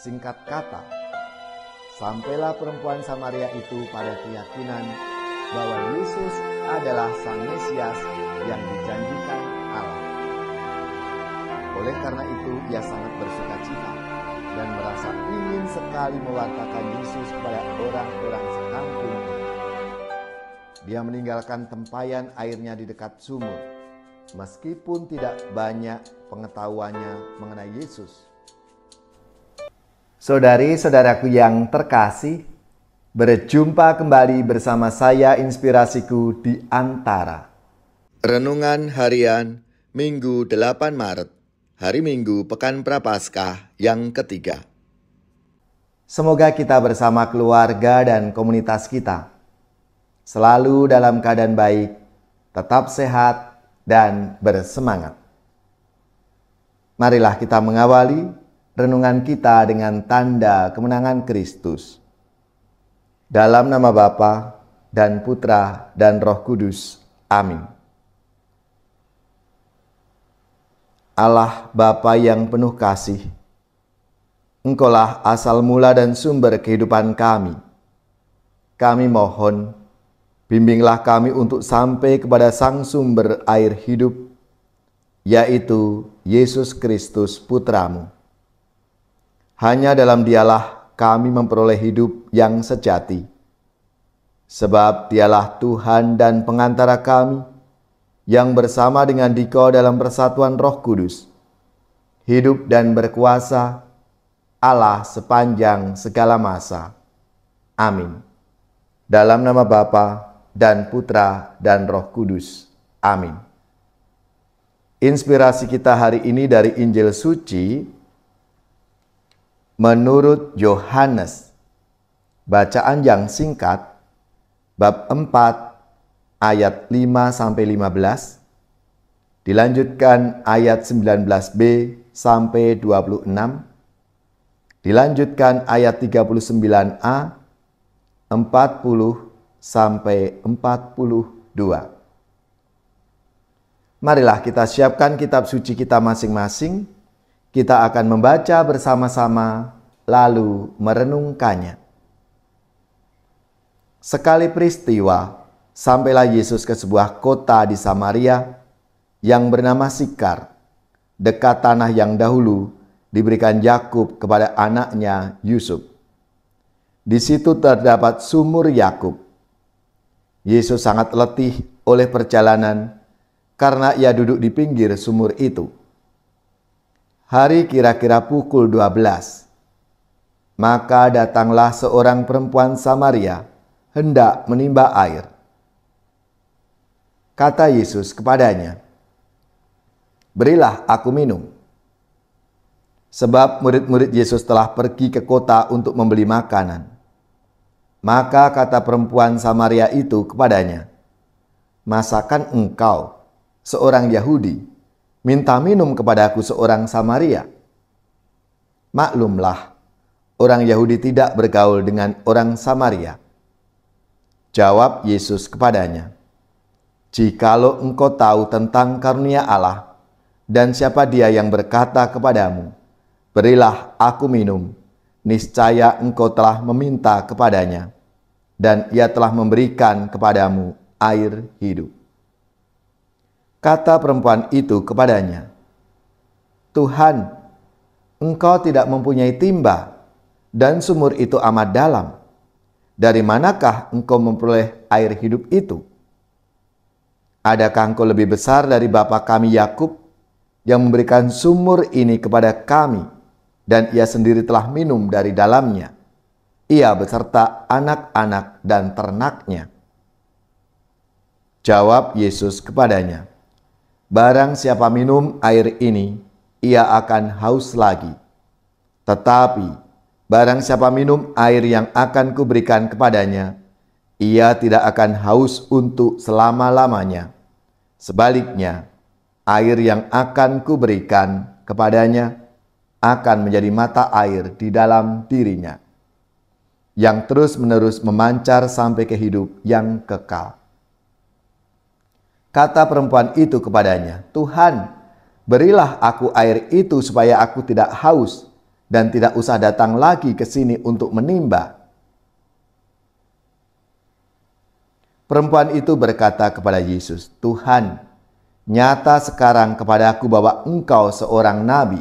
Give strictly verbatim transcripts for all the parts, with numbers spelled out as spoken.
Singkat kata, sampailah perempuan Samaria itu pada keyakinan bahwa Yesus adalah Sang Mesias yang dijanjikan Allah. Oleh karena itu, ia sangat bersukacita dan merasa ingin sekali mewartakan Yesus kepada orang-orang sekampungnya. Dia meninggalkan tempayan airnya di dekat sumur, meskipun tidak banyak pengetahuannya mengenai Yesus. Saudari-saudaraku yang terkasih, berjumpa kembali bersama saya Inspirasiku di Antara. Renungan Harian Minggu delapan Maret, hari Minggu Pekan Prapaskah yang ketiga. Semoga kita bersama keluarga dan komunitas kita selalu dalam keadaan baik, tetap sehat, dan bersemangat. Marilah kita mengawali renungan kita dengan tanda kemenangan Kristus. Dalam nama Bapa dan Putra dan Roh Kudus. Amin. Allah Bapa yang penuh kasih, Engkaulah asal mula dan sumber kehidupan kami. Kami mohon, bimbinglah kami untuk sampai kepada Sang Sumber air hidup, yaitu Yesus Kristus Putramu. Hanya dalam Dialah kami memperoleh hidup yang sejati. Sebab Dialah Tuhan dan pengantara kami, yang bersama dengan Dikau dalam persatuan Roh Kudus, hidup dan berkuasa Allah sepanjang segala masa. Amin. Dalam nama Bapa dan Putra dan Roh Kudus. Amin. Inspirasi kita hari ini dari Injil Suci menurut Yohanes. Bacaan yang singkat, bab empat ayat lima sampai lima belas, dilanjutkan ayat sembilan belas b sampai dua puluh enam, dilanjutkan ayat tiga puluh sembilan a, empat puluh sampai empat puluh dua. Marilah kita siapkan kitab suci kita masing-masing. Kita akan membaca bersama-sama, lalu merenungkannya. Sekali peristiwa, sampailah Yesus ke sebuah kota di Samaria yang bernama Sikar, dekat tanah yang dahulu diberikan Yakub kepada anaknya Yusuf. Di situ terdapat sumur Yakub. Yesus sangat letih oleh perjalanan karena ia duduk di pinggir sumur itu. Hari kira-kira pukul dua belas. Maka datanglah seorang perempuan Samaria hendak menimba air. Kata Yesus kepadanya, "Berilah aku minum." Sebab murid-murid Yesus telah pergi ke kota untuk membeli makanan. Maka kata perempuan Samaria itu kepadanya, "Masakan engkau, seorang Yahudi, minta minum kepadaku seorang Samaria?" Maklumlah, orang Yahudi tidak bergaul dengan orang Samaria. Jawab Yesus kepadanya, "Jikalau engkau tahu tentang karunia Allah dan siapa Dia yang berkata kepadamu, 'Berilah aku minum,' niscaya engkau telah meminta kepadanya, dan Ia telah memberikan kepadamu air hidup." Kata perempuan itu kepadanya, "Tuhan, engkau tidak mempunyai timba, dan sumur itu amat dalam. Dari manakah engkau memperoleh air hidup itu? Adakah engkau lebih besar dari bapa kami Yakub, yang memberikan sumur ini kepada kami, dan ia sendiri telah minum dari dalamnya, ia beserta anak-anak dan ternaknya?" Jawab Yesus kepadanya, "Barang siapa minum air ini, ia akan haus lagi. Tetapi barang siapa minum air yang akan kuberikan kepadanya, ia tidak akan haus untuk selama-lamanya. Sebaliknya, air yang akan kuberikan kepadanya akan menjadi mata air di dalam dirinya, yang terus-menerus memancar sampai ke hidup yang kekal." Kata perempuan itu kepadanya, "Tuhan, berilah aku air itu supaya aku tidak haus dan tidak usah datang lagi ke sini untuk menimba." Perempuan itu berkata kepada Yesus, "Tuhan, nyata sekarang kepadaku bahwa Engkau seorang nabi.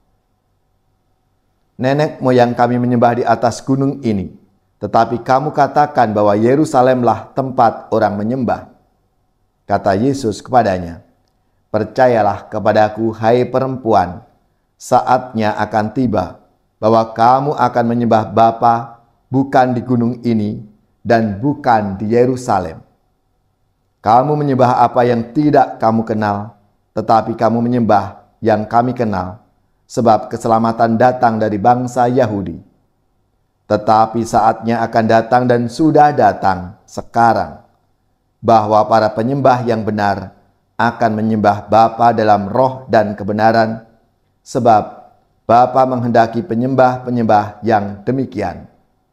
Nenek moyang kami menyembah di atas gunung ini, tetapi kamu katakan bahwa Yerusalemlah tempat orang menyembah." Kata Yesus kepadanya, "Percayalah kepadaku, hai perempuan, saatnya akan tiba bahwa kamu akan menyembah Bapa bukan di gunung ini dan bukan di Yerusalem. Kamu menyembah apa yang tidak kamu kenal, tetapi kamu menyembah yang kami kenal, sebab keselamatan datang dari bangsa Yahudi. Tetapi saatnya akan datang dan sudah datang sekarang, bahwa para penyembah yang benar akan menyembah Bapa dalam roh dan kebenaran, sebab Bapa menghendaki penyembah-penyembah yang demikian.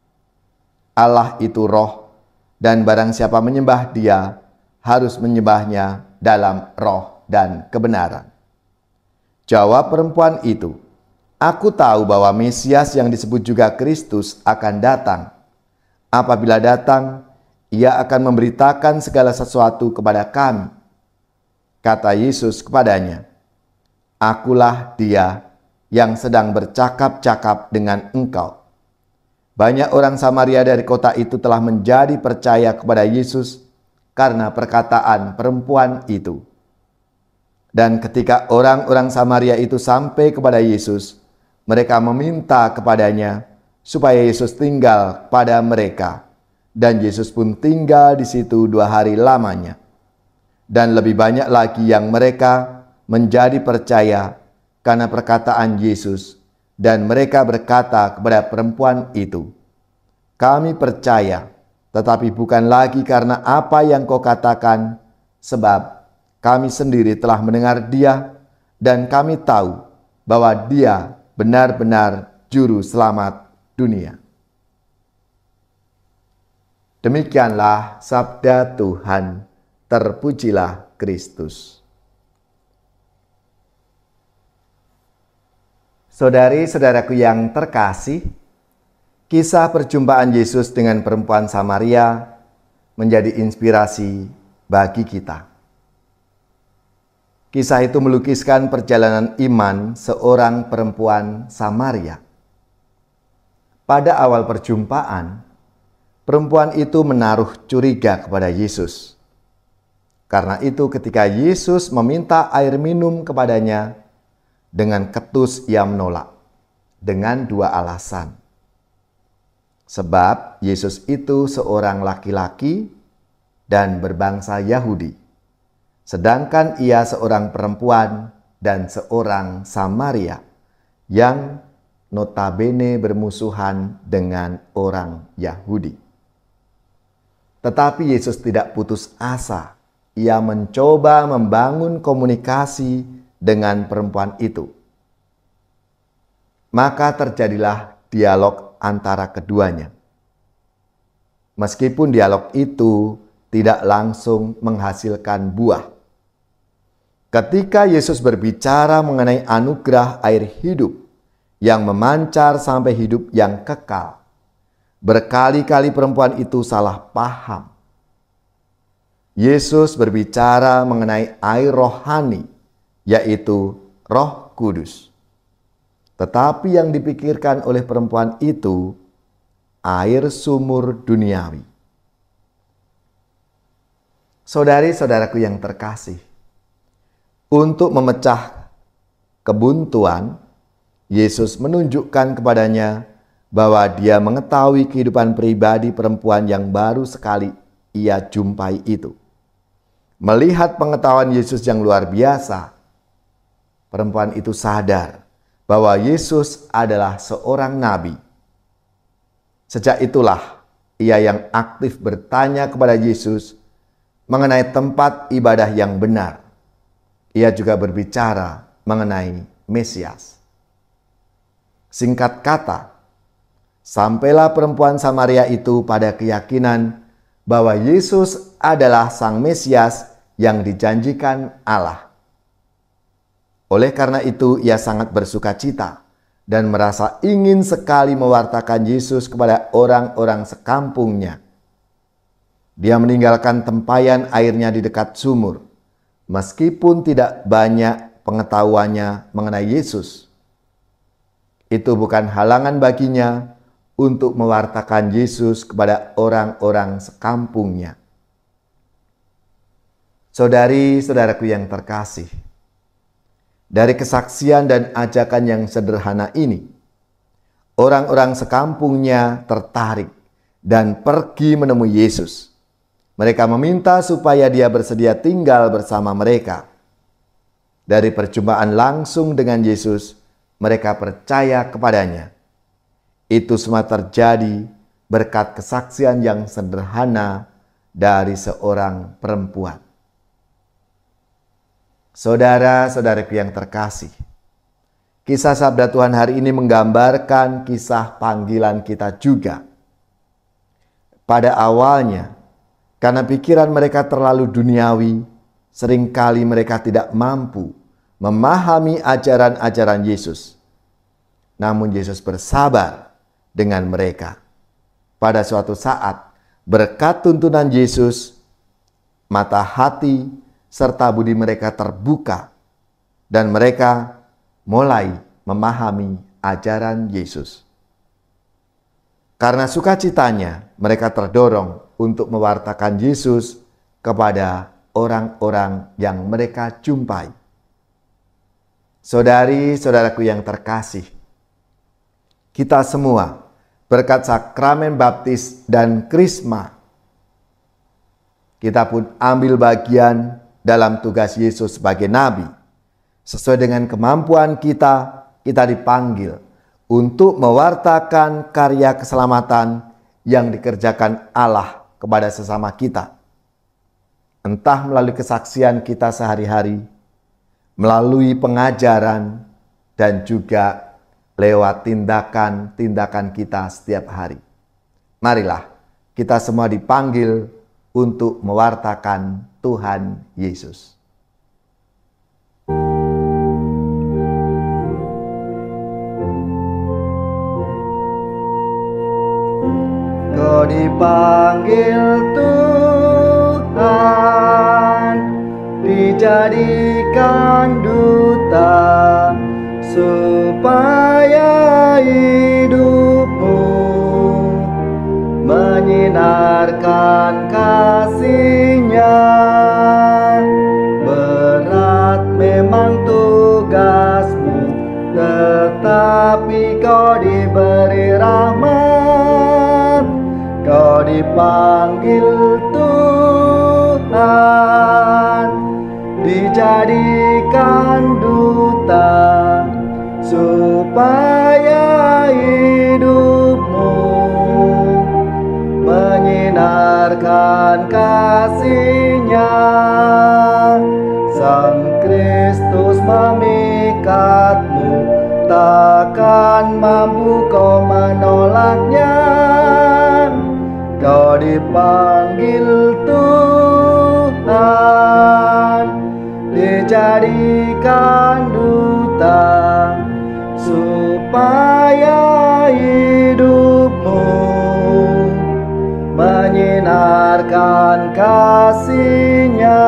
Allah itu roh, dan barang siapa menyembah Dia harus menyembahnya dalam roh dan kebenaran." Jawab perempuan itu, "Aku tahu bahwa Mesias yang disebut juga Kristus akan datang. Apabila datang, Ia akan memberitakan segala sesuatu kepada kami." Kata Yesus kepadanya, "Akulah Dia yang sedang bercakap-cakap dengan engkau." Banyak orang Samaria dari kota itu telah menjadi percaya kepada Yesus karena perkataan perempuan itu. Dan ketika orang-orang Samaria itu sampai kepada Yesus, mereka meminta kepadanya supaya Yesus tinggal pada mereka. Dan Yesus pun tinggal di situ dua hari lamanya. Dan lebih banyak lagi yang mereka menjadi percaya karena perkataan Yesus. Dan mereka berkata kepada perempuan itu, "Kami percaya, tetapi bukan lagi karena apa yang kau katakan, sebab kami sendiri telah mendengar Dia, dan kami tahu bahwa Dia benar-benar juru selamat dunia." Demikianlah sabda Tuhan. Terpujilah Kristus. Saudari-saudaraku yang terkasih, kisah perjumpaan Yesus dengan perempuan Samaria menjadi inspirasi bagi kita. Kisah itu melukiskan perjalanan iman seorang perempuan Samaria. Pada awal perjumpaan, perempuan itu menaruh curiga kepada Yesus. Karena itu ketika Yesus meminta air minum kepadanya, dengan ketus ia menolak dengan dua alasan. Sebab Yesus itu seorang laki-laki dan berbangsa Yahudi, sedangkan ia seorang perempuan dan seorang Samaria yang notabene bermusuhan dengan orang Yahudi. Tetapi Yesus tidak putus asa. Ia mencoba membangun komunikasi dengan perempuan itu. Maka terjadilah dialog antara keduanya. Meskipun dialog itu tidak langsung menghasilkan buah. Ketika Yesus berbicara mengenai anugerah air hidup yang memancar sampai hidup yang kekal, berkali-kali perempuan itu salah paham. Yesus berbicara mengenai air rohani, yaitu Roh Kudus. Tetapi yang dipikirkan oleh perempuan itu air sumur duniawi. Saudari-saudaraku yang terkasih, untuk memecah kebuntuan, Yesus menunjukkan kepadanya bahwa Dia mengetahui kehidupan pribadi perempuan yang baru sekali ia jumpai itu. Melihat pengetahuan Yesus yang luar biasa, perempuan itu sadar bahwa Yesus adalah seorang nabi. Sejak itulah ia yang aktif bertanya kepada Yesus mengenai tempat ibadah yang benar. Ia juga berbicara mengenai Mesias. Singkat kata, sampailah perempuan Samaria itu pada keyakinan bahwa Yesus adalah Sang Mesias yang dijanjikan Allah. Oleh karena itu ia sangat bersuka cita dan merasa ingin sekali mewartakan Yesus kepada orang-orang sekampungnya. Dia meninggalkan tempayan airnya di dekat sumur, meskipun tidak banyak pengetahuannya mengenai Yesus. Itu bukan halangan baginya untuk mewartakan Yesus kepada orang-orang sekampungnya. Saudari-saudaraku yang terkasih, dari kesaksian dan ajakan yang sederhana ini, orang-orang sekampungnya tertarik dan pergi menemui Yesus. Mereka meminta supaya dia bersedia tinggal bersama mereka. Dari perjumpaan langsung dengan Yesus, mereka percaya kepadanya. Itu semua terjadi berkat kesaksian yang sederhana dari seorang perempuan. Saudara-saudaraku yang terkasih, kisah Sabda Tuhan hari ini menggambarkan kisah panggilan kita juga. Pada awalnya, karena pikiran mereka terlalu duniawi, seringkali mereka tidak mampu memahami ajaran-ajaran Yesus. Namun Yesus bersabar dengan mereka. Pada suatu saat, berkat tuntunan Yesus, mata hati serta budi mereka terbuka, dan mereka mulai memahami ajaran Yesus. Karena sukacitanya, mereka terdorong untuk mewartakan Yesus kepada orang-orang yang mereka jumpai. Saudari-saudaraku yang terkasih, kita semua berkat sakramen baptis dan krisma, kita pun ambil bagian dalam tugas Yesus sebagai nabi. Sesuai dengan kemampuan kita, kita dipanggil untuk mewartakan karya keselamatan yang dikerjakan Allah kepada sesama kita. Entah melalui kesaksian kita sehari-hari, melalui pengajaran, dan juga lewat tindakan-tindakan kita setiap hari. Marilah kita semua dipanggil untuk mewartakan Tuhan Yesus. Kau dipanggil Tuhan, dijadikan duta, supaya hidupmu menyinarkan kasih-Nya. Berat memang tugasmu, tetapi kau diberi rahmat. Kau dipanggil Tuhan, dijadikan duta, supaya hidupmu menyinarkan kasih-Nya. Sang Kristus memikatmu, takkan mampu kau menolaknya. Kau dipanggil Tuhan, dijadikan duta, supaya hidupmu menyinarkan kasih-Nya.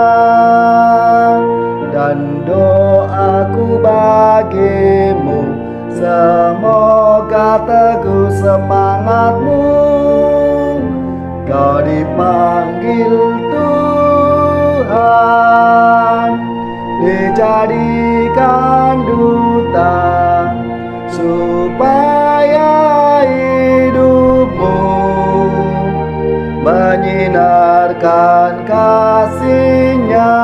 Dan doaku bagimu, semoga teguh semangatmu. Kau dipanggil Tuhan, dijadikan duta, supaya hidupmu menyinarkan kasih-Nya.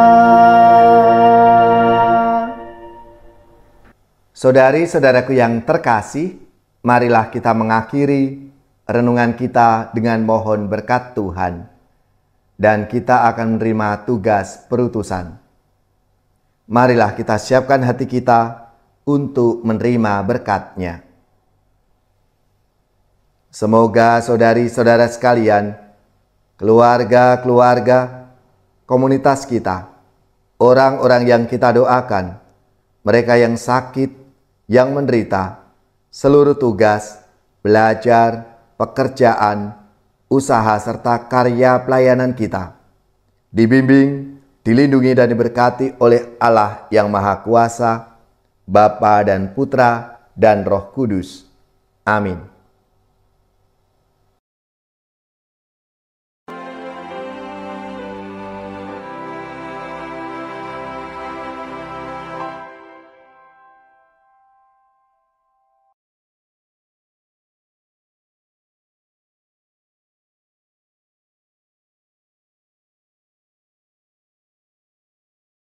Saudari-saudaraku yang terkasih, marilah kita mengakhiri renungan kita dengan mohon berkat Tuhan, dan kita akan menerima tugas perutusan. Marilah kita siapkan hati kita untuk menerima berkat-Nya. Semoga saudari-saudara sekalian, keluarga-keluarga, komunitas kita, orang-orang yang kita doakan, mereka yang sakit, yang menderita, seluruh tugas, belajar, pekerjaan, usaha, serta karya pelayanan kita. Dibimbing, dilindungi dan diberkati oleh Allah yang Maha Kuasa, Bapa dan Putra dan Roh Kudus. Amin.